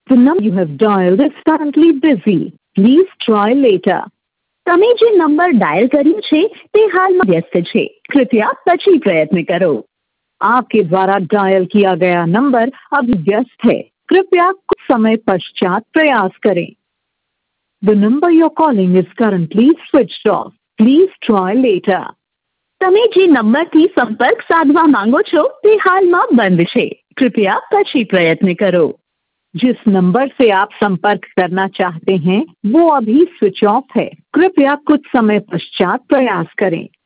The number you have dialed is currently busy. Please try later. તમે જે number dial કર્યું છે તે હાલમાં વ્યસ્ત છે. कृपया પછી પ્રયત્ન करो. आपके द्वारा डायल किया गया नंबर अभी व्यस्त है. कृपया कुछ समय पश्चात प्रयास करें. The number you're calling is currently switched off. Please try later. તમે જે નંબરથી સંપર્ક સાધવા માંગો છો તે હાલમાં બંધ છે. कृपया પછી પ્રયત્ન करो. जिस नंबर से आप संपर्क करना चाहते हैं वो अभी स्विच ऑफ है. कृपया कुछ समय पश्चात प्रयास करें.